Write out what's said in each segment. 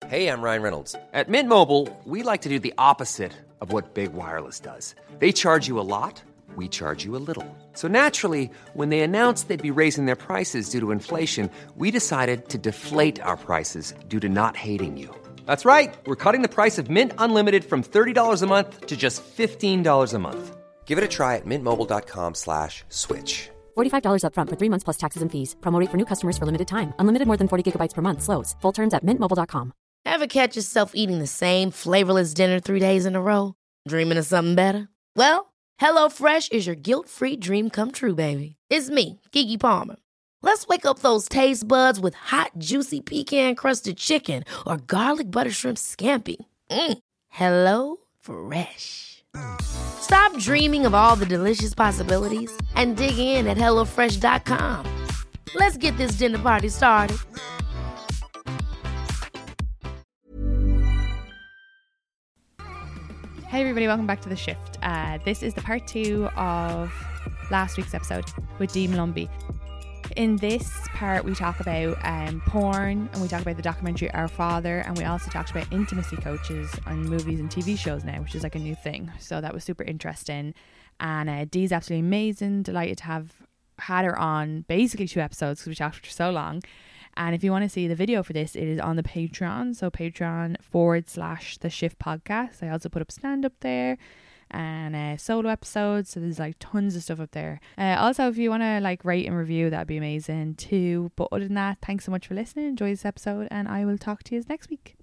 Hey, I'm Ryan Reynolds. At Mint Mobile, we like to do the opposite of what Big Wireless does. They charge you a lot, we charge you a little. So naturally, when they announced they'd be raising their prices due to inflation, we decided to deflate our prices due to not hating you. That's right. We're cutting the price of Mint Unlimited from $30 a month to just $15 a month. Give it a try at mintmobile.com/switch. $45 up front for 3 months plus taxes and fees. Promo rate for new customers for limited time. Unlimited more than 40 gigabytes per month. Slows full terms at mintmobile.com. Ever catch yourself eating the same flavorless dinner 3 days in a row? Dreaming of something better? Well, HelloFresh is your guilt-free dream come true, baby. It's me, Keke Palmer. Let's wake up those taste buds with hot, juicy pecan-crusted chicken or garlic butter shrimp scampi. Hello Fresh. Stop dreaming of all the delicious possibilities and dig in at HelloFresh.com. Let's get this dinner party started. Hey everybody, welcome back to The Shift. This is the part 2 of last week's episode with Dee Malumbi. In this part we talk about porn, and we talk about the documentary Our Father, and we also talked about intimacy coaches on movies and TV shows now, which is like a new thing. So that was super interesting, and Dee's absolutely amazing. Delighted to have had her on basically 2 episodes because we talked for so long. And if you want to see the video for this, it is on the Patreon. So Patreon.com/The Shift Podcast. I also put up stand-up there and solo episodes. So there's like tons of stuff up there. Also, if you want to like rate and review, that'd be amazing too. But other than that, thanks so much for listening. Enjoy this episode, and I will talk to you next week.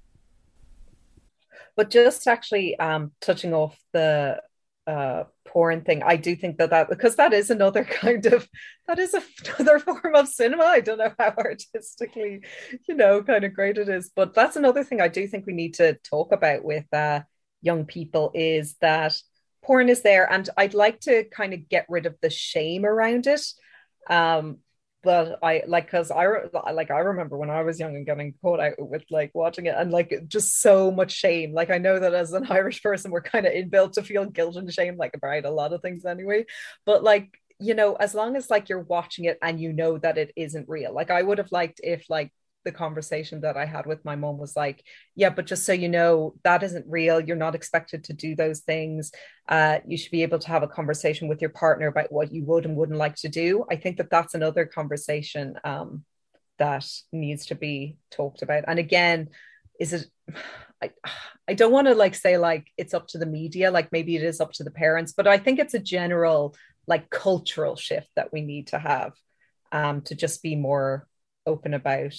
But just actually touching off the porn thing, I do think that because that is another another form of cinema. I don't know how artistically kind of great it is, but that's another thing I do think we need to talk about with young people, is that porn is there, and I'd like to kind of get rid of the shame around it. But I remember when I was young and getting caught out with like watching it, and like just so much shame. Like I know that as an Irish person, we're kind of inbuilt to feel guilt and shame, like about a lot of things anyway. But like, as long as like you're watching it and you know that it isn't real. Like I would have liked if like the conversation that I had with my mom was like, yeah, but just so you know, that isn't real. You're not expected to do those things. You should be able to have a conversation with your partner about what you would and wouldn't like to do. I think that that's another conversation that needs to be talked about. And again, I don't want to like say like it's up to the media, like maybe it is up to the parents, but I think it's a general like cultural shift that we need to have to just be more open about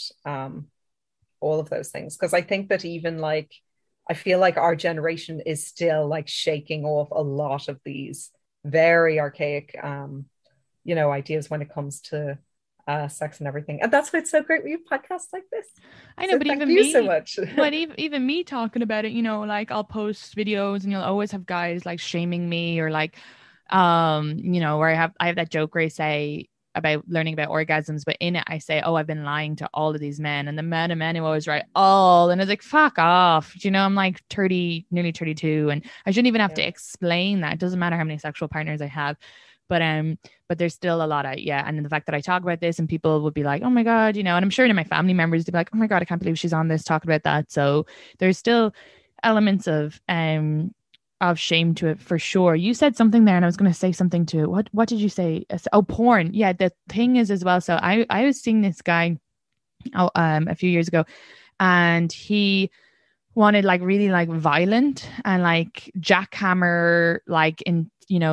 all of those things. Because I think that even like I feel like our generation is still like shaking off a lot of these very archaic ideas when it comes to sex and everything. And that's why it's so great we have podcasts like this. I know, so but thank even you me so much. But even me talking about it, like I'll post videos and you'll always have guys like shaming me, or like where I have that joke where I say about learning about orgasms, but in it I say, oh, I've been lying to all of these men, and the men who always write all, and it's like, fuck off, I'm like 30, nearly 32, and I shouldn't even have to explain that. It doesn't matter how many sexual partners I have, but there's still a lot of and the fact that I talk about this and people would be like, oh my god, and I'm sure in my family members they'd be like, oh my god, I can't believe she's on this talking about that. So there's still elements of shame to it for sure. You said something there and I was going to say something to it. What did you say? Oh, porn. Yeah, the thing is as well. So I was seeing this guy a few years ago, and he wanted like really like violent and like jackhammer, like in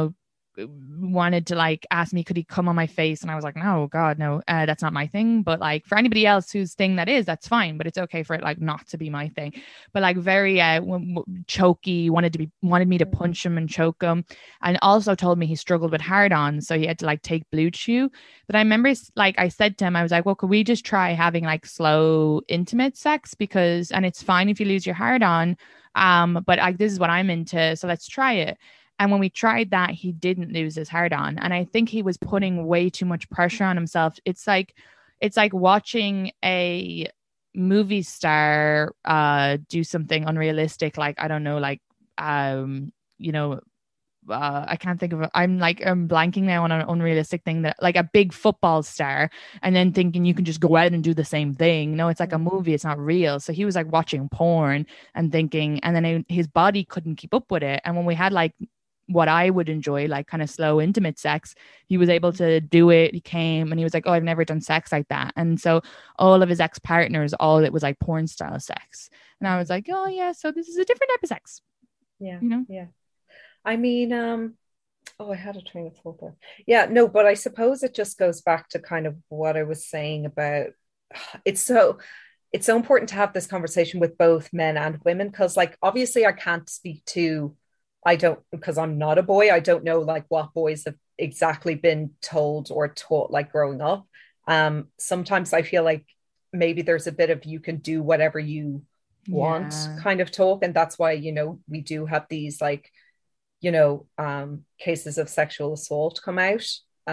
wanted to like ask me could he come on my face, and I was like, no, god no, that's not my thing. But like for anybody else whose thing that is, that's fine, but it's okay for it like not to be my thing. But like very choky, wanted me to punch him and choke him, and also told me he struggled with hard-on, so he had to like take Blue Chew. But I remember like I said to him, I was like, well, could we just try having like slow intimate sex, because and it's fine if you lose your hard-on, but like this is what I'm into, so let's try it. And when we tried that, he didn't lose his hard on. And I think he was putting way too much pressure on himself. It's like watching a movie star do something unrealistic, like, I don't know, like, I can't think of it. I'm blanking now on an unrealistic thing, that like a big football star, and then thinking you can just go out and do the same thing. No, it's like a movie, it's not real. So he was like watching porn and thinking, and then his body couldn't keep up with it. And when we had like what I would enjoy, like kind of slow, intimate sex, he was able to do it. He came and he was like, oh, I've never done sex like that. And so all of his ex-partners, all it was like porn style sex. And I was like, oh yeah, so this is a different type of sex. Yeah. You know? Yeah. I mean, oh, I had a train of thought there. Yeah, no, but I suppose it just goes back to kind of what I was saying about it's so important to have this conversation with both men and women, because like obviously I can't speak to, I don't, because I'm not a boy, I don't know like what boys have exactly been told or taught like growing up. Sometimes I feel like maybe there's a bit of you can do whatever you want kind of talk, and that's why, you know, we do have these like, you know, cases of sexual assault come out,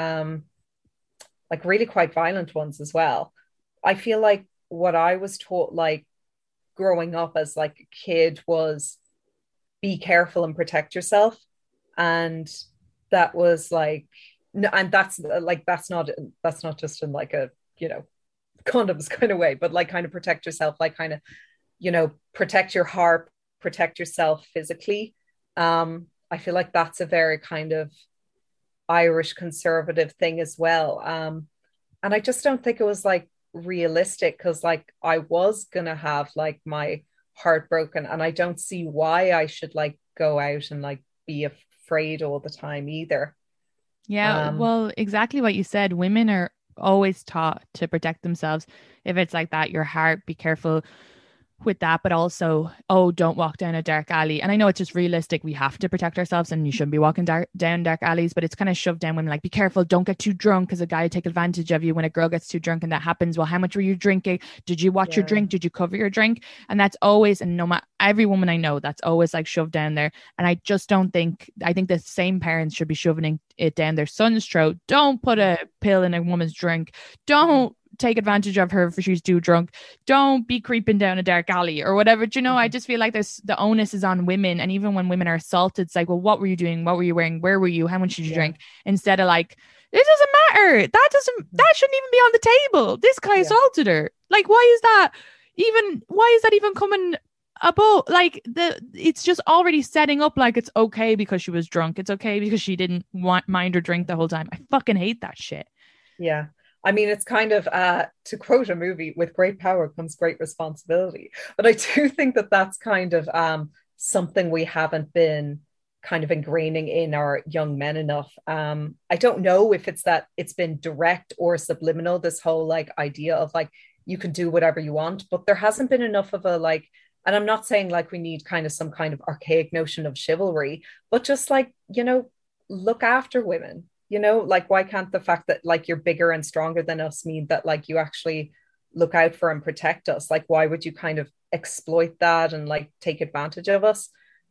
like really quite violent ones as well. I feel like what I was taught like growing up as like a kid was be careful and protect yourself. And that was like, and that's like, that's not just in like a, you know, condoms kind of way, but like kind of protect yourself, like kind of, you know, protect your heart, protect yourself physically. I feel like that's a very kind of Irish conservative thing as well. And I just don't think it was like realistic, because like I was gonna have like my heart broken, and I don't see why I should like go out and like be afraid all the time either. Yeah, well, exactly what you said. Women are always taught to protect themselves. If it's like that, your heart, be careful with that, but also, oh, don't walk down a dark alley. And I know it's just realistic, we have to protect ourselves and you shouldn't be walking down dark alleys, but it's kind of shoved down women, like be careful, don't get too drunk, because a guy will take advantage of you when a girl gets too drunk. And that happens. Well, how much were you drinking? Did you watch your drink? Did you cover your drink? And that's always, and no matter, every woman I know, that's always like shoved down there. And I just don't think, I think the same parents should be shoving it down their son's throat. Don't put a pill in a woman's drink. Don't take advantage of her if she's too drunk. Don't be creeping down a dark alley or whatever. Do you know, I just feel like there's, the onus is on women. And even when women are assaulted, it's like, well, what were you doing? What were you wearing? Where were you? How much did you drink? Instead of like, it doesn't matter. That shouldn't even be on the table. This guy assaulted her. Like, why is that even coming above? Like, it's just already setting up like it's okay because she was drunk. It's okay because she didn't mind her drink the whole time. I fucking hate that shit. Yeah. I mean, it's kind of, to quote a movie, with great power comes great responsibility. But I do think that that's kind of something we haven't been kind of ingraining in our young men enough. I don't know if it's that it's been direct or subliminal, this whole like idea of like, you can do whatever you want, but there hasn't been enough of a like, and I'm not saying like we need kind of some kind of archaic notion of chivalry, but just like, you know, look after women. You know, like, why can't the fact that like you're bigger and stronger than us mean that like you actually look out for and protect us? Like, why would you kind of exploit that and like take advantage of us?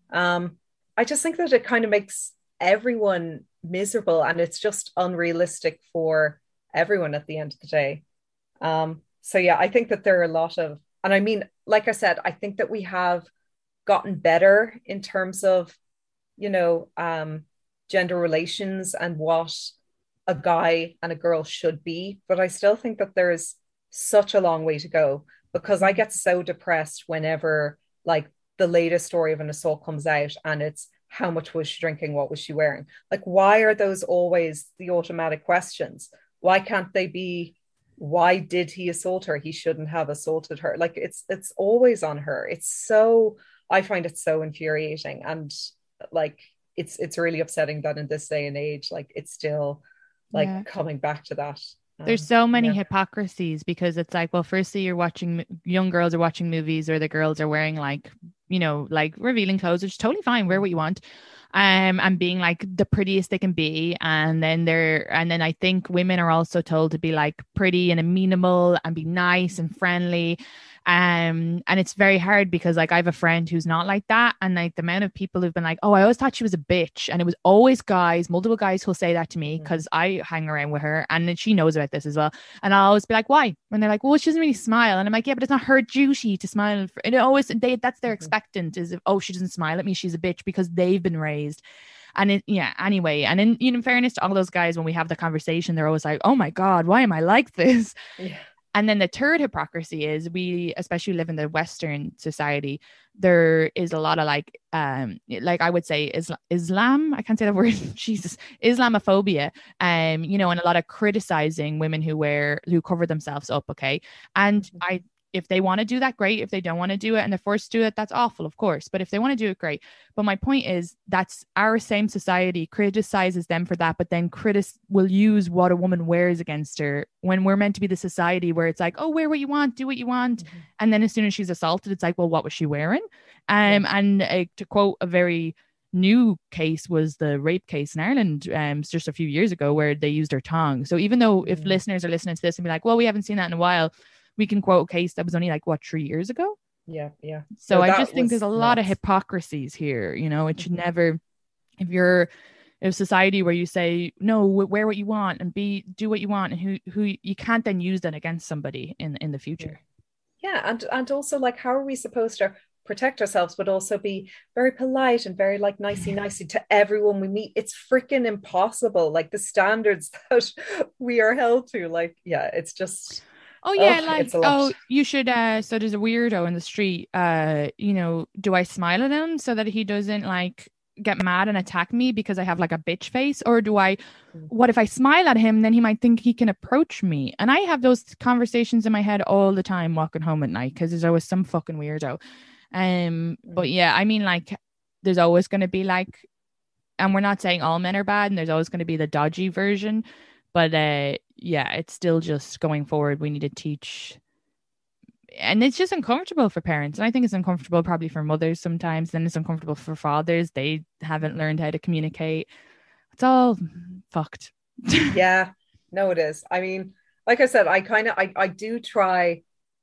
I just think that it kind of makes everyone miserable, and it's just unrealistic for everyone at the end of the day. So yeah, I think that there are a lot of, and I mean, like I said, I think that we have gotten better in terms of, you know, gender relations and what a guy and a girl should be. But I still think that there's such a long way to go, because I get so depressed whenever like the latest story of an assault comes out and it's how much was she drinking, what was she wearing? Like, why are those always the automatic questions? Why can't they be, why did he assault her? He shouldn't have assaulted her. Like, it's always on her. It's so, I find it so infuriating. And like, it's really upsetting that in this day and age, like it's still like coming back to that. There's so many hypocrisies, because it's like, well, firstly, you're watching, young girls are watching movies, or the girls are wearing like, you know, like revealing clothes, which is totally fine, wear what you want, and being like the prettiest they can be. And then I think women are also told to be like pretty and amenable and be nice and friendly. And it's very hard, because like I have a friend who's not like that, and like the amount of people who've been like, oh, I always thought she was a bitch, and it was always guys, multiple guys who'll say that to me, because I hang around with her, and then she knows about this as well, and I'll always be like, why? And they're like, well, she doesn't really smile, and I'm like, yeah, but it's not her duty to smile and it always, that's their expectant, is if, oh, she doesn't smile at me, she's a bitch, because they've been raised. And anyway, and in fairness to all those guys, when we have the conversation, they're always like, oh my God, why am I like this? Yeah. And then the third hypocrisy is, we especially live in the Western society. There is a lot of like I would say Islam. I can't say that word. Jesus, Islamophobia. And a lot of criticizing women who cover themselves up. Okay. And if they want to do that, great. If they don't want to do it and they're forced to do it, that's awful, of course. But if they want to do it, great. But my point is, that's our same society criticizes them for that, but then will use what a woman wears against her, when we're meant to be the society where it's like, oh, wear what you want, do what you want. Mm-hmm. And then as soon as she's assaulted, it's like, well, what was she wearing? And to quote a very new case, was the rape case in Ireland just a few years ago, where they used her tongue. So even though if listeners are listening to this and be like, well, we haven't seen that in a while, we can quote a case that was only 3 years ago. Yeah. So I just think there's a lot of hypocrisies here. It should never, if you're in a society where you say, no, wear what you want and do what you want, and who you can't then use that against somebody in the future. Yeah. And also, like, how are we supposed to protect ourselves, but also be very polite and very like nicey to everyone we meet? It's freaking impossible. Like, the standards that we are held to, like, yeah, it's just... Oh yeah, you should so there's a weirdo in the street, do I smile at him so that he doesn't like get mad and attack me because I have like a bitch face? Or what if I smile at him, then he might think he can approach me? And I have those conversations in my head all the time walking home at night, because there's always some fucking weirdo. But yeah, I mean, like, there's always going to be like, and we're not saying all men are bad, and there's always going to be the dodgy version. But yeah, it's still just going forward. We need to teach. And it's just uncomfortable for parents. And I think it's uncomfortable probably for mothers sometimes. Then it's uncomfortable for fathers. They haven't learned how to communicate. It's all fucked. Yeah, no, it is. I mean, like I said, I do try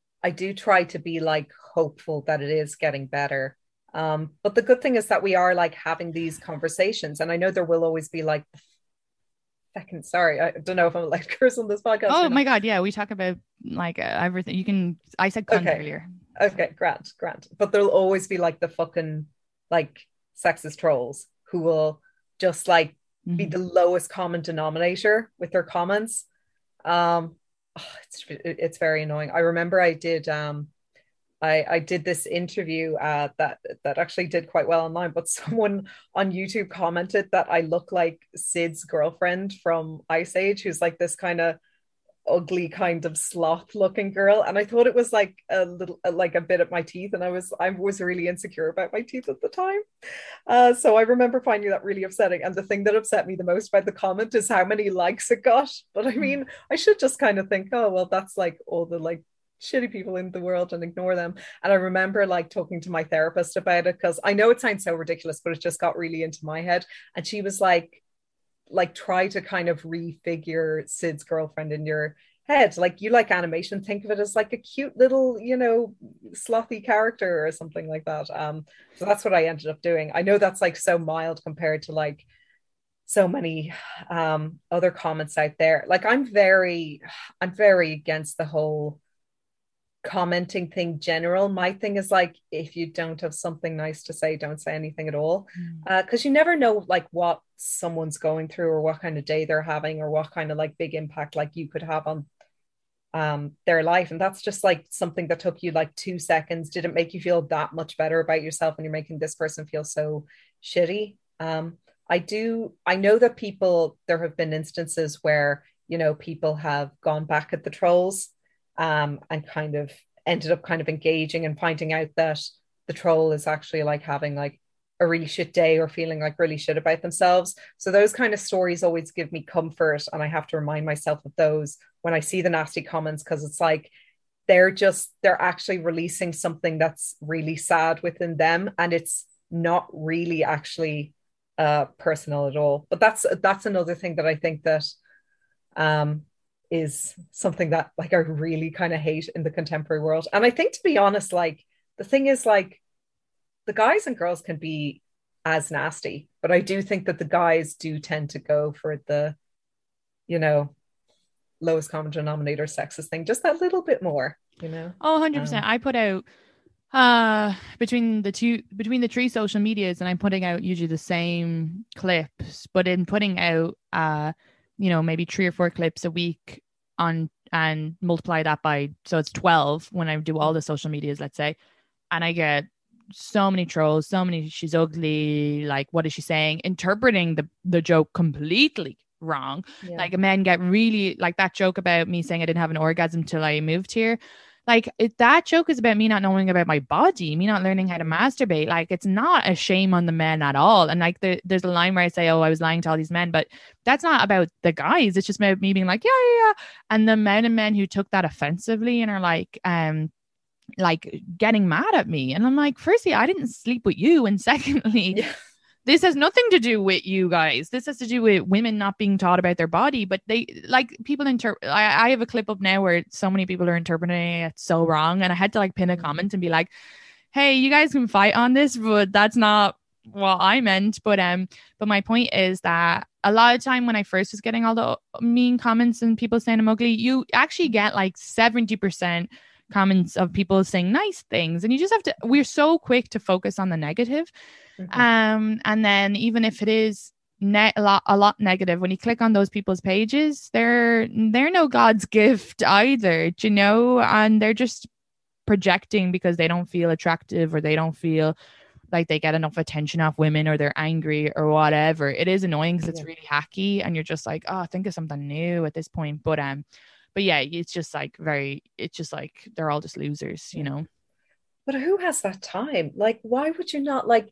to be like hopeful that it is getting better. But the good thing is that we are like having these conversations. And I know there will always be like... Sorry, I don't know if I'm allowed to curse on this podcast. Oh my God, yeah, we talk about like everything. I said cunt earlier. Okay, grant. But there'll always be like the fucking like sexist trolls who will just like be the lowest common denominator with their comments. It's very annoying. I remember I did I did this interview that actually did quite well online, but someone on YouTube commented that I look like Sid's girlfriend from Ice Age, who's like this kind of ugly kind of sloth looking girl. And I thought it was like a little like a bit at my teeth, and I was really insecure about my teeth at the time. So I remember finding that really upsetting. And the thing that upset me the most about the comment is how many likes it got. But I mean, I should just kind of think, oh well, that's like all the like shitty people in the world and ignore them. And I remember like talking to my therapist about it, because I know it sounds so ridiculous, but it just got really into my head. And she was like try to kind of refigure Sid's girlfriend in your head. Like, you like animation, think of it as like a cute little, slothy character or something like that. So that's what I ended up doing. I know that's like so mild compared to like so many other comments out there. Like, I'm very against the whole commenting thing general. My thing is like, if you don't have something nice to say, don't say anything at all, because you never know like what someone's going through, or what kind of day they're having, or what kind of like big impact like you could have on their life. And that's just like something that took you like 2 seconds. Did it make you feel that much better about yourself, and you're making this person feel so shitty? I know that there have been instances where people have gone back at the trolls and kind of ended up kind of engaging and finding out that the troll is actually like having like a really shit day, or feeling like really shit about themselves. So those kind of stories always give me comfort, and I have to remind myself of those when I see the nasty comments, because it's like they're actually releasing something that's really sad within them, and it's not really actually personal at all. But that's another thing that I think that is something that like I really kind of hate in the contemporary world. And I think, to be honest, like the thing is like the guys and girls can be as nasty, but I do think that the guys do tend to go for the lowest common denominator sexist thing just that little bit more. Oh, 100%. I put out Between the three social medias, and I'm putting out usually the same clips, but in putting out maybe 3 or 4 clips a week on, and multiply that by, so it's 12 when I do all the social medias, let's say, and I get so many trolls, so many she's ugly, like what is she saying, interpreting the joke completely wrong. Like men get really, like that joke about me saying I didn't have an orgasm till I moved here. Like that joke is about me not knowing about my body, me not learning how to masturbate. Like it's not a shame on the men at all. And like there's a line where I say, oh, I was lying to all these men, but that's not about the guys. It's just about me being like, yeah. And the men who took that offensively and are like getting mad at me. And I'm like, firstly, I didn't sleep with you. And secondly, this has nothing to do with you guys. This has to do with women not being taught about their body. But they, like, people I have a clip up now where so many people are interpreting it so wrong. And I had to like pin a comment and be like, hey, you guys can fight on this, but that's not what I meant. But my point is that a lot of time when I first was getting all the mean comments and people saying I'm ugly, you actually get like 70% comments of people saying nice things. And you just have to, we're so quick to focus on the negative. And then even if it is a lot negative, when you click on those people's pages, they're no God's gift either, you know, and they're just projecting because they don't feel attractive, or they don't feel like they get enough attention off women, or they're angry or whatever. It is annoying because it's really hacky, and you're just like, oh, think of something new at this point. But yeah, it's just like they're all just losers, you know. But who has that time? Like, why would you not like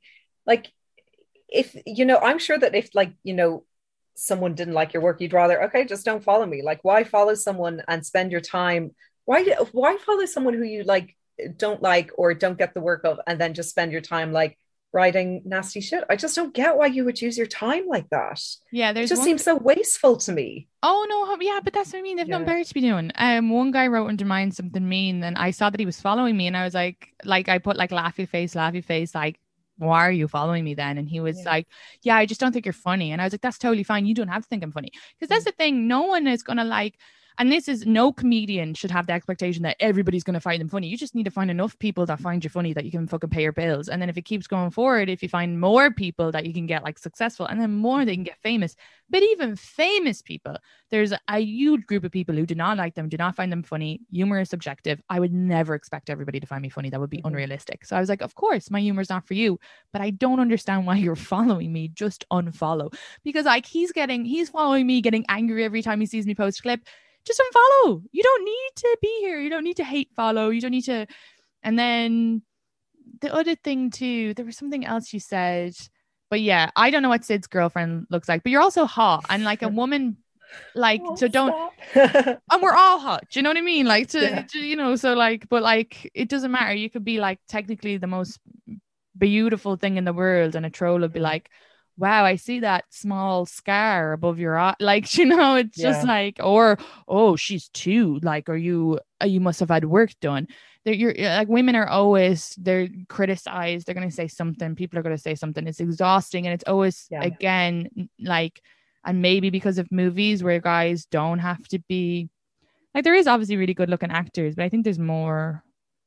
if, you know, I'm sure that if, like, you know, someone didn't like your work, you'd rather, okay, just don't follow me. Like, why follow someone and spend your time? Why follow someone who you like don't like or don't get the work of, and then just spend your time like writing nasty shit? I just don't get why you would use your time like that. Yeah, it just seems so wasteful to me. Oh no, yeah, but that's what I mean. They've nothing better to be doing. One guy wrote under mine something mean, and I saw that he was following me, and I was like I put like laughy face, like, why are you following me then? And he was like, yeah, I just don't think you're funny. And I was like, that's totally fine. You don't have to think I'm funny, because that's the thing. No one is gonna like. And this is, no comedian should have the expectation that everybody's going to find them funny. You just need to find enough people that find you funny that you can fucking pay your bills. And then if it keeps going forward, if you find more people that you can get like successful, and then more they can get famous. But even famous people, there's a huge group of people who do not like them, do not find them funny. Humor is subjective. I would never expect everybody to find me funny. That would be unrealistic. So I was like, of course, my humor is not for you, but I don't understand why you're following me. Just unfollow. Because like he's following me, getting angry every time he sees me post a clip. Just unfollow. You don't need to be here. You don't need to hate follow. You don't need to. And then the other thing too, there was something else you said, but yeah, I don't know what Sid's girlfriend looks like, but you're also hot, and like a woman, like, so don't, and we're all hot. Do you know what I mean? Like to you know, so like, but like, it doesn't matter. You could be like technically the most beautiful thing in the world, and a troll would be like, wow, I see that small scar above your eye. Like, you know, it's just like, or, oh, she's too, like, or you must have had work done. You're like, women are always, they're criticized. They're going to say something. People are going to say something. It's exhausting. And it's always, again, like, and maybe because of movies where guys don't have to be, like, there is obviously really good looking actors, but I think there's more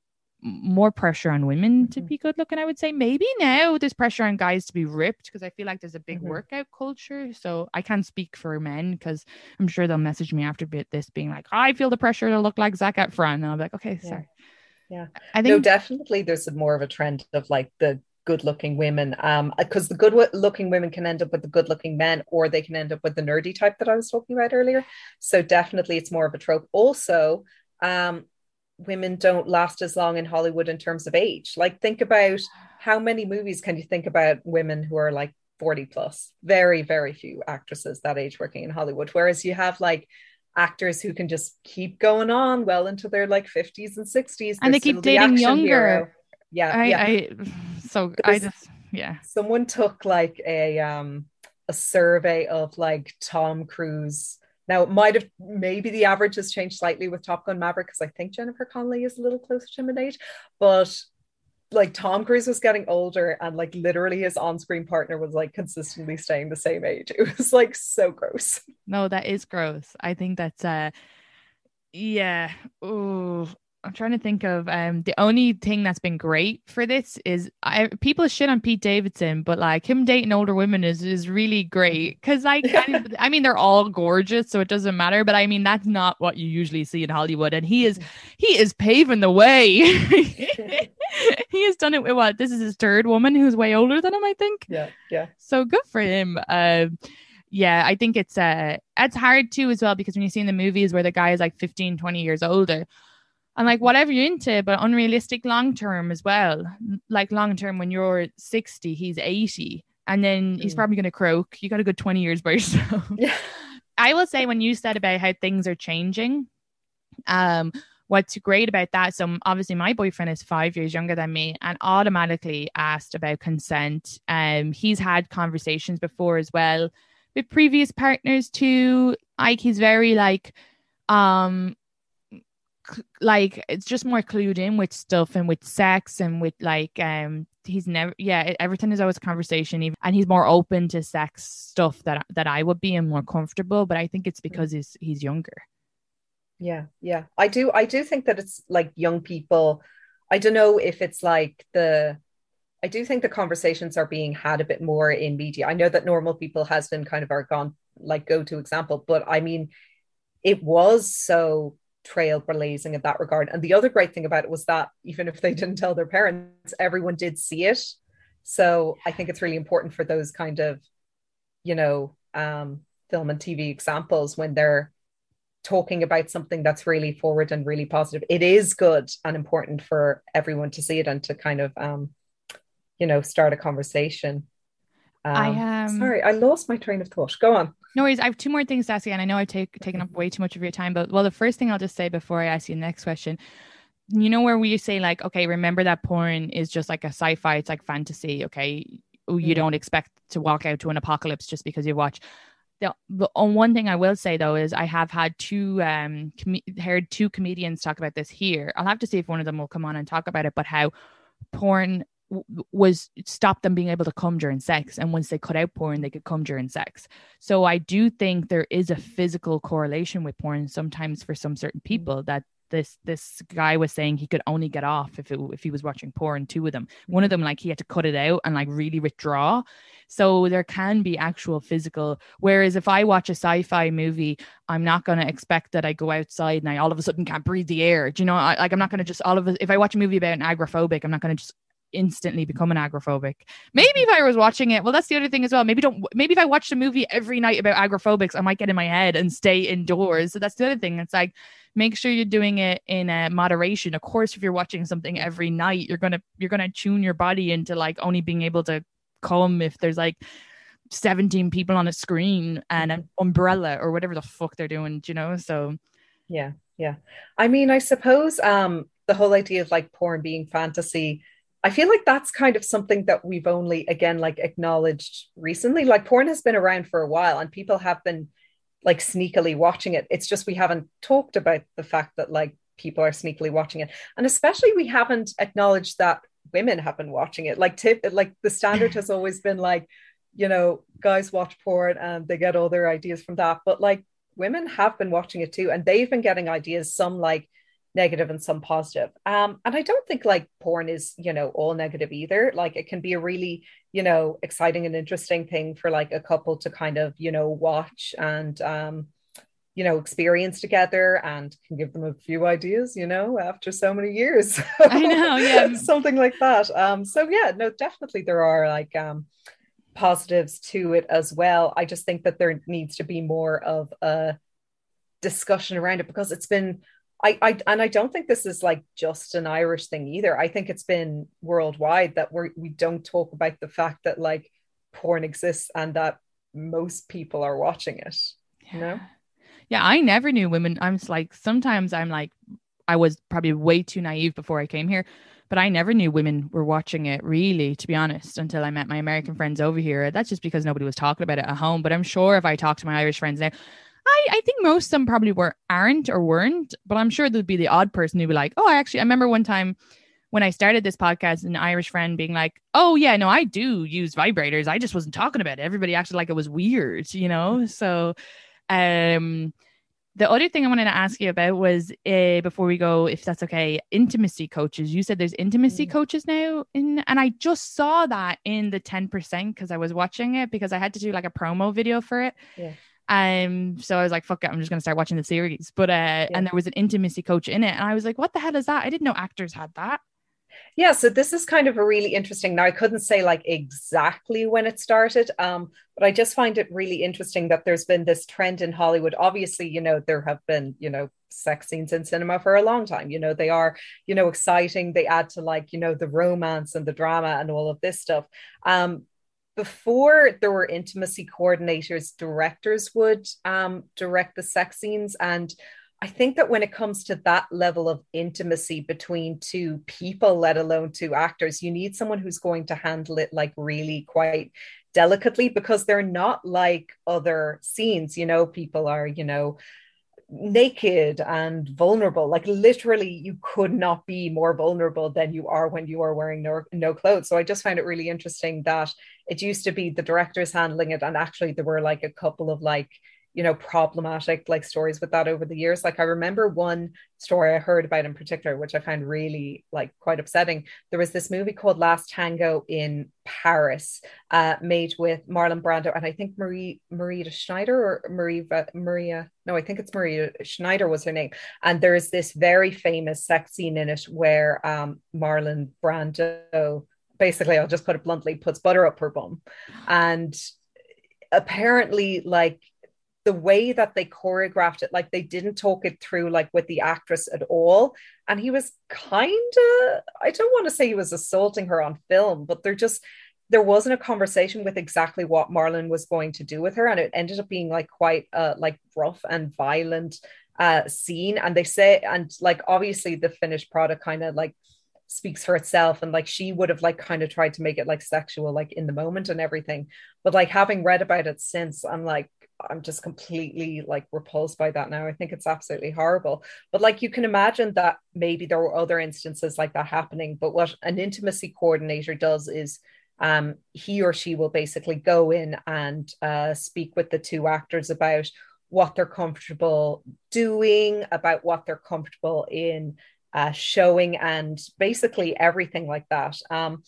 pressure on women to be good looking. I would say maybe now there's pressure on guys to be ripped, because I feel like there's a big workout culture. So I can't speak for men, because I'm sure they'll message me after this being like, I feel the pressure to look like Zac Efron, and I'll be like, okay, sorry. I think definitely there's more of a trend of like the good looking women, because the good looking women can end up with the good looking men, or they can end up with the nerdy type that I was talking about earlier. So definitely it's more of a trope. Also, women don't last as long in Hollywood in terms of age. Like, think about how many movies can you think about women who are like 40 plus? Very, very few actresses that age working in Hollywood. Whereas you have like actors who can just keep going on well into their like 50s and 60s. And they keep dating younger. Hero. Someone took like a survey of like Tom Cruise. Now, it might have, maybe the average has changed slightly with Top Gun Maverick, because I think Jennifer Connelly is a little closer to him in age, but like Tom Cruise was getting older, and like literally his on-screen partner was like consistently staying the same age. It was like so gross. No, that is gross. I think that's, yeah. Oh, I'm trying to think of the only thing that's been great for this is people shit on Pete Davidson, but like him dating older women is really great because like I mean they're all gorgeous, so it doesn't matter. But I mean that's not what you usually see in Hollywood, and he is paving the way. He has done it with what? This is his third woman who's way older than him, I think. Yeah. So good for him. Yeah, I think it's hard too as well because when you see in the movies where the guy is like 15, 20 years older. And like whatever you're into, but unrealistic long term as well. Like long term, when you're 60, he's 80, and then he's probably going to croak. You got a good 20 years by yourself. Yeah. I will say when you said about how things are changing, what's great about that. So obviously my boyfriend is 5 years younger than me and automatically asked about consent. He's had conversations before as well with previous partners too. Like he's very like it's just more clued in with stuff and with sex and with like he's never everything is always a conversation, even, and he's more open to sex stuff that I would be and more comfortable, but I think it's because he's younger. Yeah I do think that it's like young people. I don't know if it's like I do think the conversations are being had a bit more in media. I know that Normal People has been kind of our go-to example, but I mean it was so trailblazing in that regard. And the other great thing about it was that even if they didn't tell their parents, everyone did see it. So I think it's really important for those kind of, film and TV examples when they're talking about something that's really forward and really positive. It is good and important for everyone to see it and to kind of, start a conversation. Sorry, I lost my train of thought. Go on. No worries. I have two more things to ask you, and I know I've taken up way too much of your time, but the first thing I'll just say before I ask you the next question, where we say like, okay, remember that porn is just like a sci-fi, it's like fantasy, okay? You don't expect to walk out to an apocalypse just because you watch. The one thing I will say though is I have had heard two comedians talk about this here. I'll have to see if one of them will come on and talk about it, but how porn was stopped them being able to come during sex, and once they cut out porn they could come during sex. So I do think there is a physical correlation with porn sometimes for some certain people, that this guy was saying he could only get off if he was watching porn. Two of them, one of them, like he had to cut it out and like really withdraw. So there can be actual physical, whereas if I watch a sci-fi movie, I'm not going to expect that I go outside and I all of a sudden can't breathe the air. Do you know, I'm not going to just if I watch a movie about an agoraphobic, I'm not going to just instantly become an agoraphobic. Maybe if I was watching it, well, that's the other thing as well, maybe if I watched a movie every night about agoraphobics, I might get in my head and stay indoors. So that's the other thing. It's like, make sure you're doing it in moderation. Of course, if you're watching something every night, you're gonna tune your body into like only being able to come if there's like 17 people on a screen and an umbrella or whatever the fuck they're doing, so yeah I mean, I suppose the whole idea of like porn being fantasy, I feel like that's kind of something that we've only, again, like acknowledged recently. Like porn has been around for a while and people have been like sneakily watching it. It's just we haven't talked about the fact that like people are sneakily watching it. And especially we haven't acknowledged that women have been watching it. Like the standard has always been like, guys watch porn and they get all their ideas from that. But like women have been watching it too. And they've been getting ideas, some like negative and some positive. And I don't think like porn is, all negative either. Like it can be a really, exciting and interesting thing for like a couple to kind of, watch and, experience together, and can give them a few ideas, after so many years. I know, yeah. Something like that. So yeah, no, definitely there are like positives to it as well. I just think that there needs to be more of a discussion around it, because it's been, I don't think this is like just an Irish thing either. I think it's been worldwide that we don't talk about the fact that like porn exists and that most people are watching it. Yeah, I never knew women. I'm just like, sometimes I'm like, I was probably way too naive before I came here, but I never knew women were watching it really, to be honest, until I met my American friends over here. That's just because nobody was talking about it at home. But I'm sure if I talk to my Irish friends now, I think most of them probably weren't, but I'm sure there'd be the odd person who'd be like, oh, I remember one time when I started this podcast, an Irish friend being like, oh yeah, no, I do use vibrators. I just wasn't talking about it. Everybody acted like it was weird, So, The other thing I wanted to ask you about was before we go, if that's okay, intimacy coaches. You said there's intimacy coaches now and I just saw that in the 10% because I was watching it because I had to do like a promo video for it. Yeah. So I was like, fuck it, I'm just gonna start watching the series. But and there was an intimacy coach in it, and I was like, what the hell is that? I didn't know actors had that. Yeah, so this is kind of a really interesting. Now, I couldn't say like exactly when it started, but I just find it really interesting that there's been this trend in Hollywood. Obviously, there have been, sex scenes in cinema for a long time. They are, exciting. They add to like, the romance and the drama and all of this stuff. Before there were intimacy coordinators, directors would direct the sex scenes. And I think that when it comes to that level of intimacy between two people, let alone two actors, you need someone who's going to handle it like really quite delicately because they're not like other scenes. People are, naked and vulnerable. Like literally, you could not be more vulnerable than you are when you are wearing no clothes. So I just find it really interesting that it used to be the directors handling it. And actually, there were like a couple of like, problematic like stories with that over the years. Like I remember one story I heard about in particular, which I find really like quite upsetting. There was this movie called Last Tango in Paris, made with Marlon Brando and I think Maria Schneider or Maria. No, I think it's Maria Schneider was her name. And there is this very famous sex scene in it where Marlon Brando, basically, I'll just put it bluntly, puts butter up her bum. And apparently, like, the way that they choreographed it, like they didn't talk it through like with the actress at all. And he was kind of, I don't want to say he was assaulting her on film, but there wasn't a conversation with exactly what Marlon was going to do with her. And it ended up being like quite like rough and violent scene. And they say, and like, obviously the finished product kind of like speaks for itself. And like, she would have like kind of tried to make it like sexual, like in the moment and everything. But like having read about it since, I'm just completely like repulsed by that now. I think it's absolutely horrible. But like you can imagine that maybe there were other instances like that happening. But what an intimacy coordinator does is he or she will basically go in and speak with the two actors about what they're comfortable doing, about what they're comfortable in showing, and basically everything like that.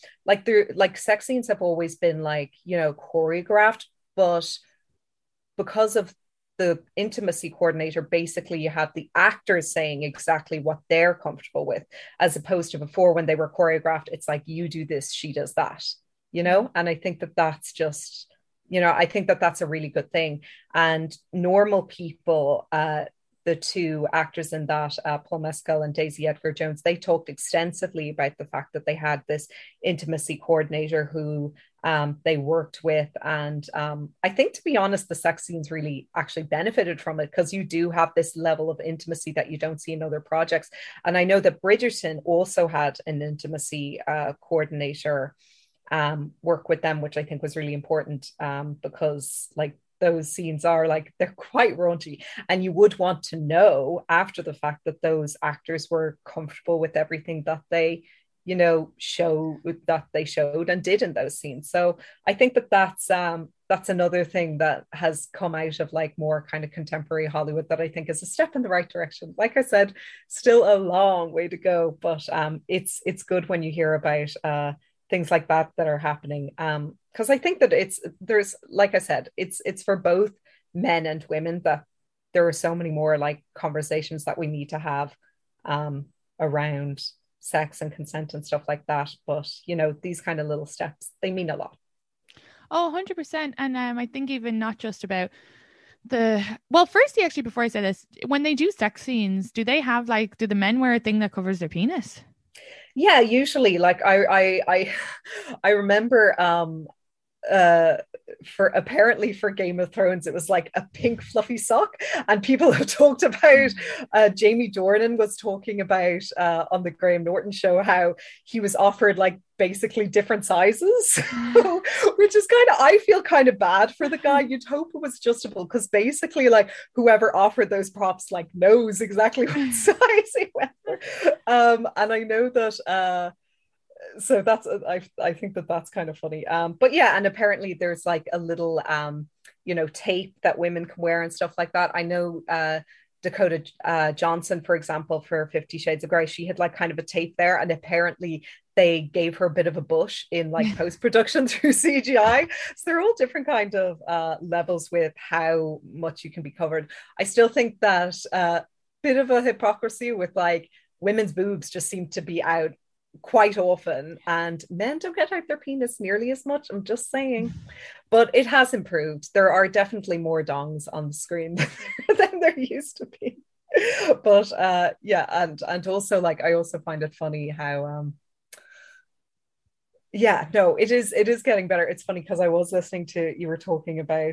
Like sex scenes have always been like, choreographed, but because of the intimacy coordinator, basically you have the actors saying exactly what they're comfortable with, as opposed to before when they were choreographed, it's like, you do this, she does that, And I think that that's just, I think that that's a really good thing. And normal people, the two actors in that, Paul Mescal and Daisy Edgar Jones, they talked extensively about the fact that they had this intimacy coordinator who they worked with. And I think, to be honest, the sex scenes really actually benefited from it because you do have this level of intimacy that you don't see in other projects. And I know that Bridgerton also had an intimacy coordinator work with them, which I think was really important because like those scenes are like, they're quite raunchy, and you would want to know after the fact that those actors were comfortable with everything that they showed and did in those scenes. So I think that that's another thing that has come out of like more kind of contemporary Hollywood that I think is a step in the right direction. Like I said, still a long way to go, but it's good when you hear about things like that are happening, because I think that there's, like I said, it's for both men and women, that there are so many more like conversations that we need to have around sex and consent and stuff like that. But these kind of little steps, they mean a lot. Oh, 100%. And I think even not just about firstly, actually, before I say this, when they do sex scenes, do the men wear a thing that covers their penis? Yeah, usually. Like I remember for Game of Thrones, it was like a pink fluffy sock, and people have talked about Jamie Dornan was talking about on the Graham Norton show how he was offered like basically different sizes, which is kind of, I feel kind of bad for the guy. You'd hope it was justable, because basically like whoever offered those props like knows exactly what size he went for. And I know that so that's I think that that's kind of funny, but yeah. And apparently there's like a little tape that women can wear and stuff like that. I know Dakota Johnson, for example, for 50 Shades of Grey, she had like kind of a tape there, and apparently they gave her a bit of a bush in like post-production through CGI. So they're all different kind of levels with how much you can be covered. I still think that bit of a hypocrisy with like women's boobs just seem to be out quite often, and men don't get out their penis nearly as much. I'm just saying, but it has improved. There are definitely more dongs on the screen than there used to be. But yeah, and also like I also find it funny how yeah, no, it is getting better. It's funny because I was listening to, you were talking about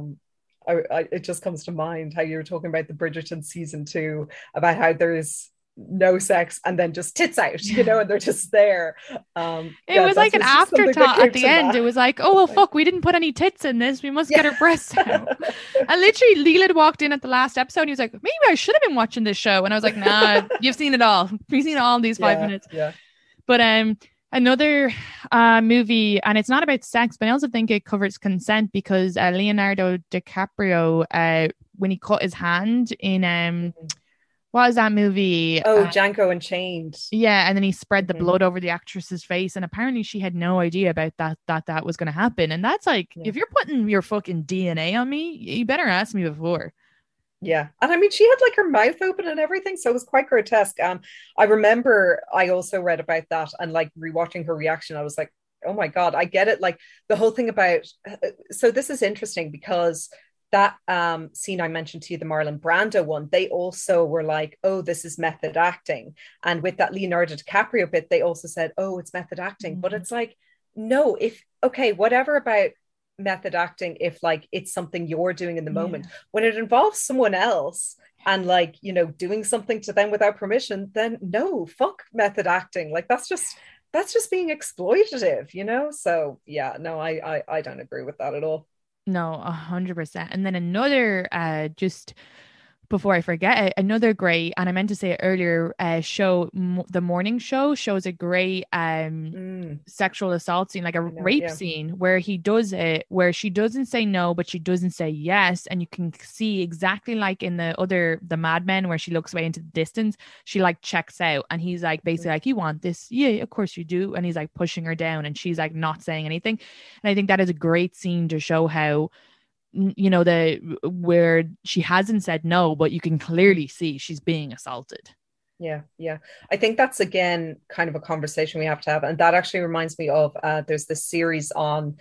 it just comes to mind how you were talking about the Bridgerton season 2, about how there's no sex and then just tits out, you know, and they're just there. It was like an afterthought at the end. It was like, oh well, fuck, we didn't put any tits in this, we must get her breasts out. And literally Leland walked in at the last episode and he was like, maybe I should have been watching this show, and I was like, nah, you've seen it all, you've seen all in these 5 minutes. But another movie, and it's not about sex, but I also think it covers consent, because Leonardo DiCaprio, when he cut his hand in what is that movie? Django Unchained. Yeah, and then he spread the blood over the actress's face, and apparently she had no idea about that was going to happen. And that's like, if you're putting your fucking DNA on me, you better ask me before. Yeah, and I mean, she had like her mouth open and everything, so it was quite grotesque. I remember I also read about that, and like rewatching her reaction, I was like, oh my God, I get it. Like the whole thing about, so this is interesting because that scene I mentioned to you, the Marlon Brando one, they also were like, oh, this is method acting. And with that Leonardo DiCaprio bit, they also said, oh, it's method acting. But it's like, no, okay, whatever about method acting, if like it's something you're doing in the moment. When it involves someone else and like, you know, doing something to them without permission, then no, fuck method acting. Like that's just being exploitative, you know? So yeah, no, I don't agree with that at all. No, 100%. And then another, just before I forget, another great, and I meant to say it earlier, show, The Morning Show, shows a great sexual assault scene, like a rape scene, where he does it, where she doesn't say no, but she doesn't say yes. And you can see exactly like in the Mad Men, where she looks away into the distance, she like checks out, and he's like basically like, you want this? Yeah, of course you do. And he's like pushing her down, and she's like not saying anything. And I think that is a great scene to show how, you know, where she hasn't said no, but you can clearly see she's being assaulted. Yeah. I think that's again kind of a conversation we have to have, and that actually reminds me of there's this series on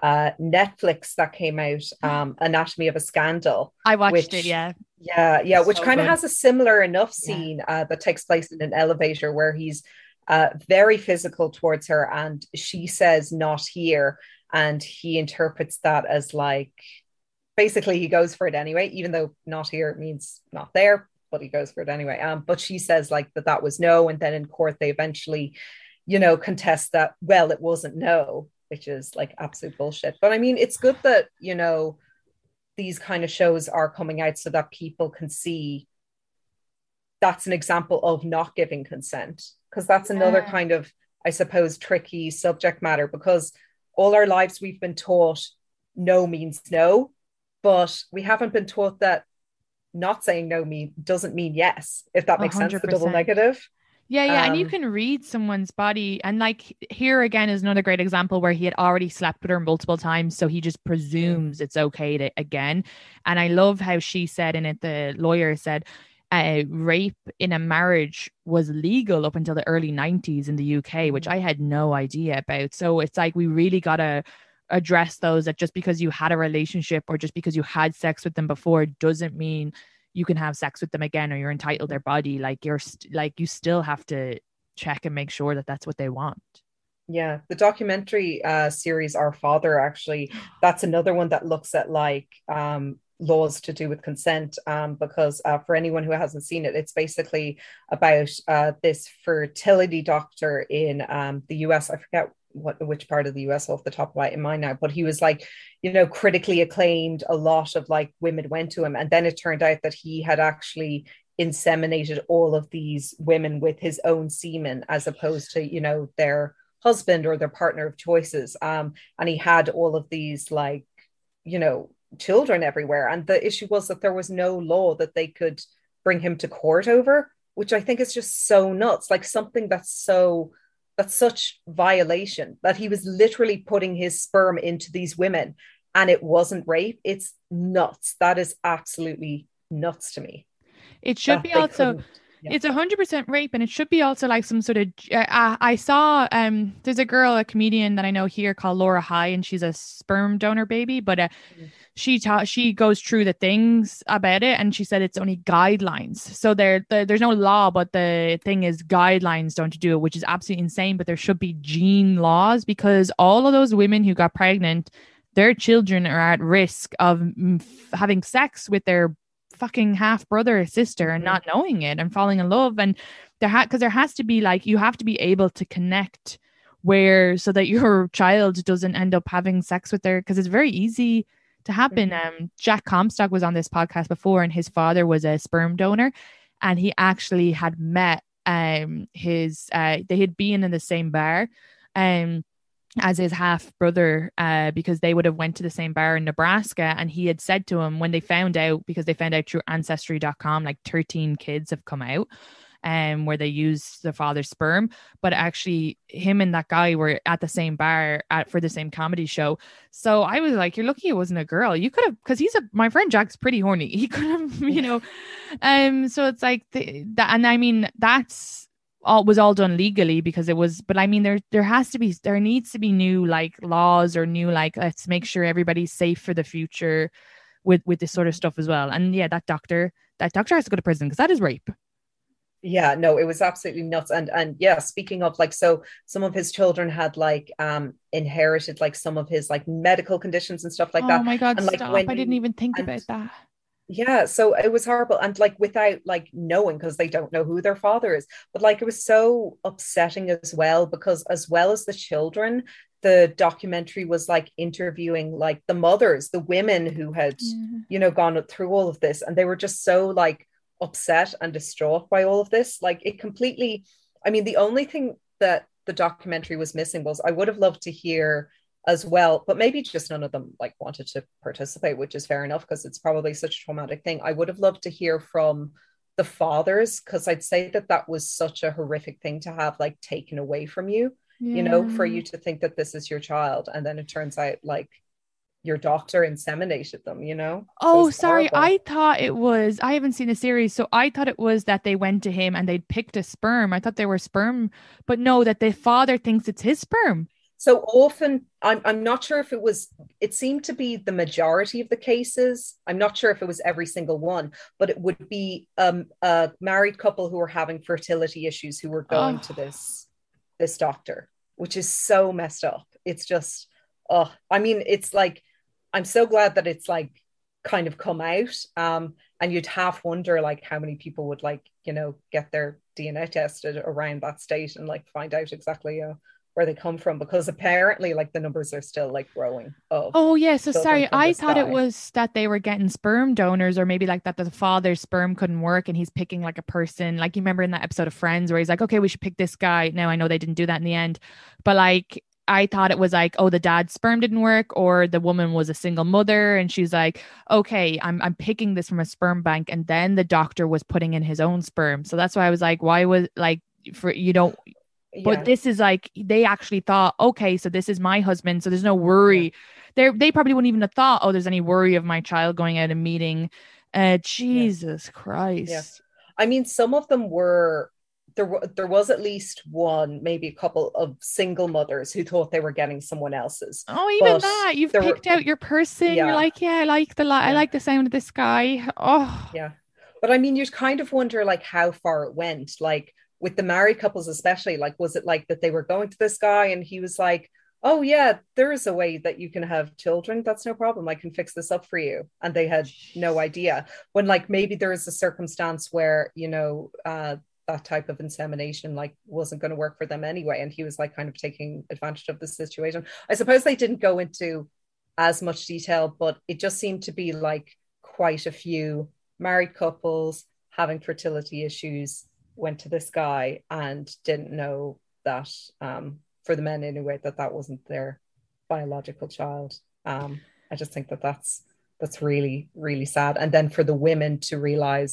Netflix that came out, Anatomy of a Scandal. I watched it. Which kind of has a similar enough scene that takes place in an elevator, where he's very physical towards her, and she says not here, and he interprets that as like, basically he goes for it anyway, even though not here means not there, but he goes for it anyway. But she says like that was no, and then in court they eventually, you know, contest that, well, it wasn't no, which is like absolute bullshit. But I mean, it's good that, you know, these kind of shows are coming out so that people can see that's an example of not giving consent, because that's another kind of, I suppose, tricky subject matter, because all our lives we've been taught no means no, but we haven't been taught that not saying no doesn't mean yes, if that makes 100%. Sense, the double negative. Yeah. And you can read someone's body. And like here again is another great example where he had already slept with her multiple times. So he just presumes it's okay to again. And I love how she said in it, the lawyer said, rape in a marriage was legal up until the early 90s in the UK, which I had no idea about. So it's like, we really got to address those, that just because you had a relationship or just because you had sex with them before doesn't mean you can have sex with them again, or you're entitled their body. Like you still have to check and make sure that that's what they want. Yeah, the documentary series Our Father, actually, that's another one that looks at like laws to do with consent, because for anyone who hasn't seen it, it's basically about this fertility doctor in the US. I forget which part of the US off the top of my mind now, but he was like, you know, critically acclaimed. A lot of like women went to him, and then it turned out that he had actually inseminated all of these women with his own semen, as opposed to, you know, their husband or their partner of choices. And he had all of these like, you know, children everywhere. And the issue was that there was no law that they could bring him to court over, which I think is just so nuts. Like something that's such violation, that he was literally putting his sperm into these women and it wasn't rape. It's nuts. That is absolutely nuts to me. It should be also, it's 100% rape, and it should be also like some sort of, I saw, there's a girl, a comedian that I know here called Laura High, and she's a sperm donor baby, but she goes through the things about it, and she said it's only guidelines. So there's no law, but the thing is guidelines don't do it, which is absolutely insane. But there should be gene laws, because all of those women who got pregnant, their children are at risk of having sex with their fucking half brother or sister and not knowing it and falling in love. And because there has to be like, you have to be able to connect where, so that your child doesn't end up having sex with their, because it's very easy to happen. Jack Comstock was on this podcast before, and his father was a sperm donor, and he actually had met they had been in the same bar as his half brother, because they would have went to the same bar in Nebraska. And he had said to him, when they found out, because they found out through ancestry.com, like 13 kids have come out where they use the father's sperm, but actually him and that guy were at the same bar for the same comedy show. So I was like, you're lucky it wasn't a girl. You could have, because my friend Jack's pretty horny. He could have, so it's like and I mean, that's was all done legally because it was, but I mean, there needs to be new like laws or new, like, let's make sure everybody's safe for the future with this sort of stuff as well. And yeah, that doctor has to go to prison, because that is rape. Yeah, no, it was absolutely nuts. And yeah, speaking of like, so some of his children had like inherited like some of his like medical conditions and stuff like that. Oh my God, and, like, stop. I didn't even think about that. Yeah, so it was horrible, and like without like knowing, because they don't know who their father is. But like it was so upsetting as well, because as well as the children, the documentary was like interviewing like the mothers, the women who had gone through all of this, and they were just so like upset and distraught by all of this. Like it completely, I mean, the only thing that the documentary was missing was, I would have loved to hear as well, but maybe just none of them like wanted to participate, which is fair enough, because it's probably such a traumatic thing. I would have loved to hear from the fathers, because I'd say that was such a horrific thing to have like taken away from you, for you to think that this is your child, and then it turns out like your doctor inseminated them, Oh, so sorry. horrible. I thought it was, I haven't seen the series, so I thought it was that they went to him and they'd picked a sperm. I thought they were sperm, but no, that the father thinks it's his sperm. So often, I'm not sure if it seemed to be the majority of the cases. I'm not sure if it was every single one, but it would be a married couple who were having fertility issues who were going to this doctor, which is so messed up. It's just, I mean, it's like, I'm so glad that it's like kind of come out. And you'd half wonder like how many people would like, get their DNA tested around that state and like find out exactly where they come from, because apparently like the numbers are still like growing. Oh yeah, so sorry, I thought it was that they were getting sperm donors, or maybe like that the father's sperm couldn't work and he's picking like a person, like you remember in that episode of Friends where he's like, okay, we should pick this guy. Now I know they didn't do that in the end, but like I thought it was like, oh, the dad's sperm didn't work, or the woman was a single mother and she's like, okay, I'm picking this from a sperm bank, and then the doctor was putting in his own sperm. So that's why I was like, why was like but this is like, they actually thought, okay, so this is my husband, so there's no worry. They probably wouldn't even have thought, oh, there's any worry of my child going out and meeting. Jesus Christ. Yes. I mean, some of them were, there was at least one, maybe a couple of single mothers who thought they were getting someone else's. Oh, even that, you've picked out your person. You're like, I like the sound of this guy. Oh, yeah. But I mean, you kind of wonder like how far it went, like with the married couples especially. Like, was it like that they were going to this guy and he was like, oh yeah, there is a way that you can have children, that's no problem, I can fix this up for you, and they had no idea, when like maybe there is a circumstance where that type of insemination like wasn't going to work for them anyway, and he was like kind of taking advantage of the situation. I suppose they didn't go into as much detail, but it just seemed to be like quite a few married couples having fertility issues went to this guy and didn't know that, for the men anyway, that wasn't their biological child. I just think that's really, really sad. And then for the women to realize,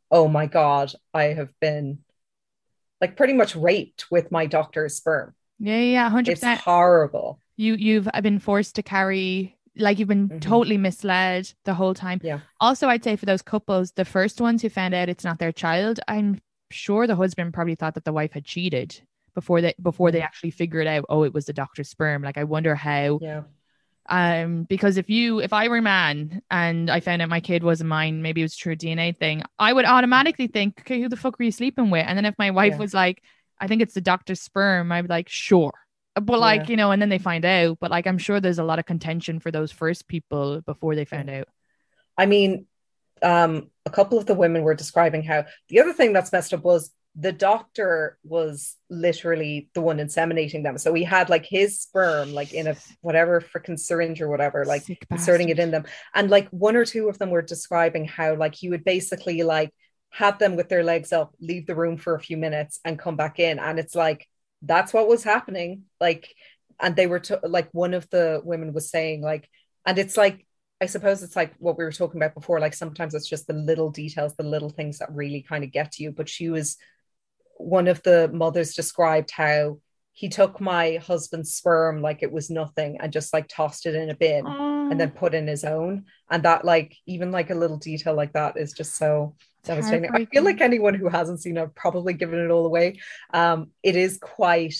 oh my God, I have been like pretty much raped with my doctor's sperm. Yeah, It's 100%. horrible. You've been forced to carry, like you've been Hmm. totally misled the whole time. Yeah. Also, I'd say for those couples, the first ones who found out it's not their child, I'm sure the husband probably thought that the wife had cheated before they Mm. actually figured out, oh, it was the doctor's sperm. Like I wonder how. Yeah. Because if I were a man and I found out my kid wasn't mine, maybe it was through a DNA thing, I would automatically think, okay, who the fuck were you sleeping with? And then if my wife Yeah. was like, I think it's the doctor's sperm, I'd be like, sure. But like, Yeah. you know, and then they find out. But like I'm sure there's a lot of contention for those first people before they Yeah. found out. I mean, a couple of the women were describing how the other thing that's messed up was the doctor was literally the one inseminating them. So he had like his sperm, like in a whatever freaking syringe or whatever, like Sick inserting it bastard. in them. And like one or two of them were describing how like he would basically like have them with their legs up, leave the room for a few minutes and come back in. And it's like, that's what was happening. Like, and they were like, one of the women was saying, like, and it's like, I suppose it's like what we were talking about before. Like sometimes it's just the little details, the little things that really kind of get to you. But she was one of the mothers described how he took my husband's sperm like it was nothing and just like tossed it in a bin and Oh, then put in his own. And that like even like a little detail like that is just so it's devastating. I feel like heartbreaking. anyone who hasn't seen it, I've probably given it all away. It is quite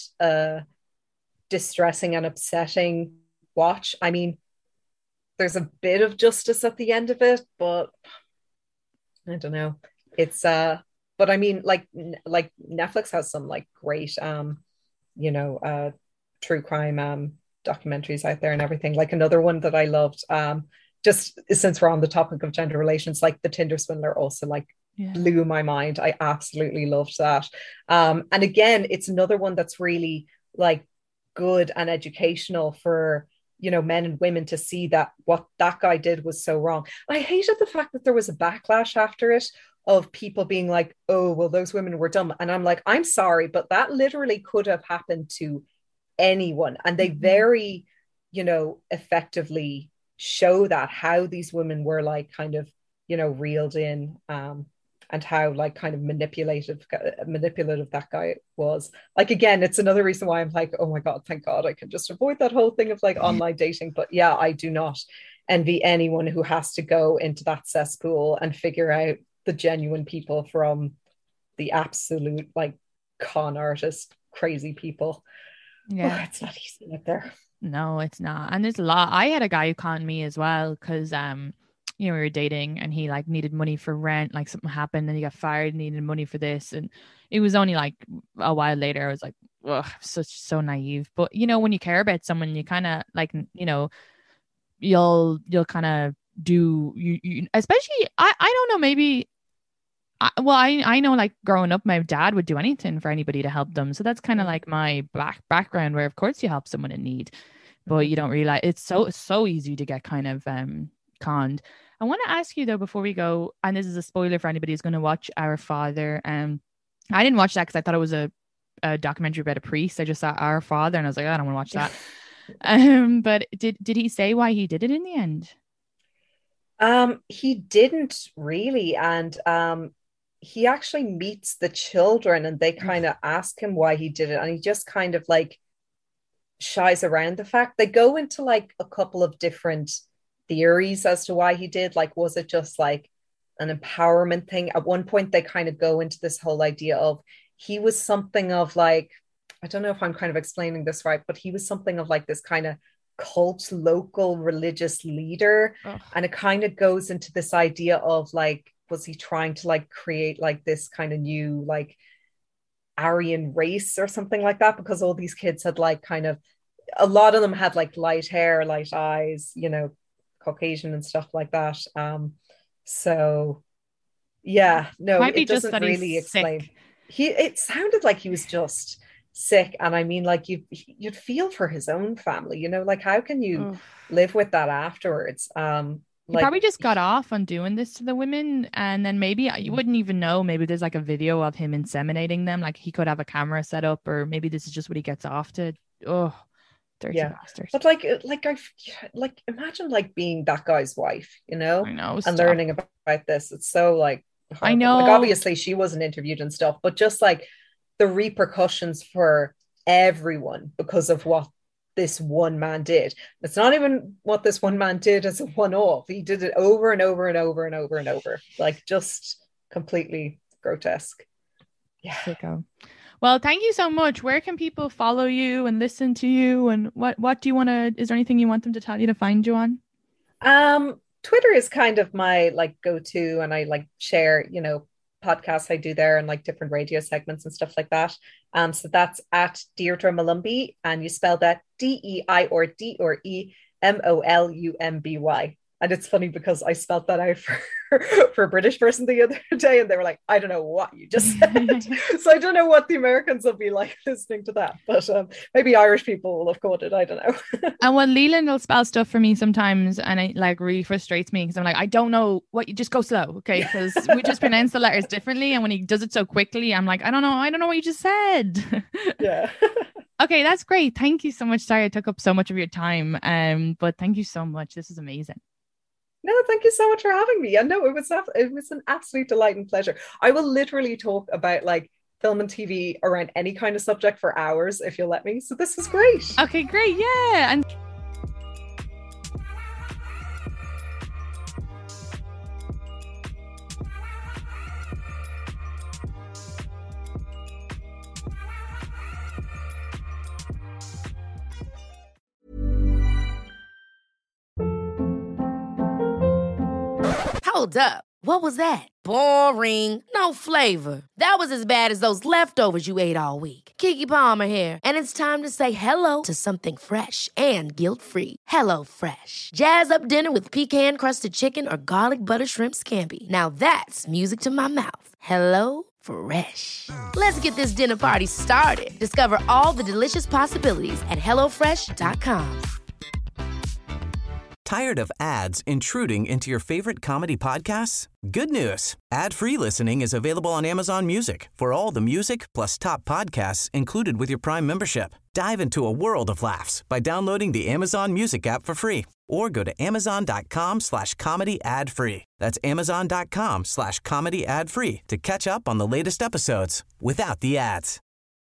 distressing and upsetting watch. I mean, there's a bit of justice at the end of it, but I don't know. It's but I mean like Netflix has some like great you know true crime documentaries out there and everything. Like another one that I loved just since we're on the topic of gender relations, like The Tinder Swindler also like Yeah. blew my mind. I absolutely loved that. And again, it's another one that's really like good and educational for men and women to see that what that guy did was so wrong. I hated the fact that there was a backlash after it of people being like, oh, well, those women were dumb. And I'm like, I'm sorry, but that literally could have happened to anyone. And they Mhm. very, effectively show that how these women were like kind of, reeled in, and how like kind of manipulative that guy was. Like again, it's another reason why I'm like, oh my God, thank God I can just avoid that whole thing of like online dating. But yeah, I do not envy anyone who has to go into that cesspool and figure out the genuine people from the absolute like con artist crazy people. Oh, Yeah. it's not easy out there. No, it's not. And there's a lot. I had a guy who conned me as well because we were dating and he like needed money for rent, like something happened and he got fired, needed money for this. And it was only like a while later, I was like, ugh, so naive. But when you care about someone, you kind of like, you'll kind of do you especially I don't know, maybe I know like growing up, my dad would do anything for anybody to help them. So that's kind of Mm. like my background where of course you help someone in need, but Mhm. you don't realize it's so easy to get kind of conned. I want to ask you though before we go, and this is a spoiler for anybody who's going to watch Our Father. I didn't watch that because I thought it was a documentary about a priest. I just saw Our Father and I was like, I don't want to watch that. But did he say why he did it in the end? He didn't really, and he actually meets the children and they kind of ask him why he did it, and he just kind of like shies around the fact. They go into like a couple of different theories as to why he did. Like, was it just like an empowerment thing? At one point, they kind of go into this whole idea of he was something of like, I don't know if I'm kind of explaining this right, but he was something of like this kind of cult local religious leader. Ugh. And it kind of goes into this idea of like, was he trying to like create like this kind of new like Aryan race or something like that? Because all these kids had like kind of, a lot of them had like light hair, light eyes, Caucasian and stuff like that. So yeah, no, Might be it just doesn't that he's really explain. sick. It sounded like he was just sick, and I mean, like you'd feel for his own family, like how can you Ugh. live with that afterwards? He Like probably just got off on doing this to the women, and then maybe you wouldn't even know. Maybe there's like a video of him inseminating them. Like he could have a camera set up, or maybe this is just what he gets off to. Oh, dirty yeah, bastard. but like I like imagine like being that guy's wife, I know. and Stop. learning about this. It's so like I know. Like, obviously she wasn't interviewed and stuff, but just like the repercussions for everyone because of what this one man did. It's not even what this one man did as a one-off. He did it over and over and over and over and over. Like, just completely grotesque. Yeah. Sicko. Well, thank you so much. Where can people follow you and listen to you? And what do you want to, is there anything you want them to tell you to find you on? Twitter is kind of my like go-to, and I like share, you know, podcasts I do there and like different radio segments and stuff like that. So that's at Deirdre Molumby, and you spell that DEIRDREMOLUMBY. And it's funny because I spelled that out for a British person the other day, and they were like, I don't know what you just said. So I don't know what the Americans will be like listening to that, but maybe Irish people will have caught it. I don't know. And when Leland will spell stuff for me sometimes, and it like really frustrates me because I'm like, I don't know what, you just go slow, okay? Because we just pronounce the letters differently, and when he does it so quickly, I'm like, I don't know what you just said. Yeah. Okay, that's great. Thank you so much. Sorry I took up so much of your time, but thank you so much. This is amazing. No, thank you so much for having me. And no, it was an absolute delight and pleasure. I will literally talk about like film and TV around any kind of subject for hours if you'll let me. So this is great. Okay, great. Yeah. And Hold up. What was that? Boring. No flavor. That was as bad as those leftovers you ate all week. Keke Palmer here, and it's time to say hello to something fresh and guilt-free. Hello Fresh. Jazz up dinner with pecan-crusted chicken or garlic butter shrimp scampi. Now that's music to my mouth. Hello Fresh. Let's get this dinner party started. Discover all the delicious possibilities at hellofresh.com. Tired of ads intruding into your favorite comedy podcasts? Good news. Ad-free listening is available on Amazon Music for all the music plus top podcasts included with your Prime membership. Dive into a world of laughs by downloading the Amazon Music app for free or go to amazon.com/comedy ad-free. That's amazon.com/comedy ad-free to catch up on the latest episodes without the ads.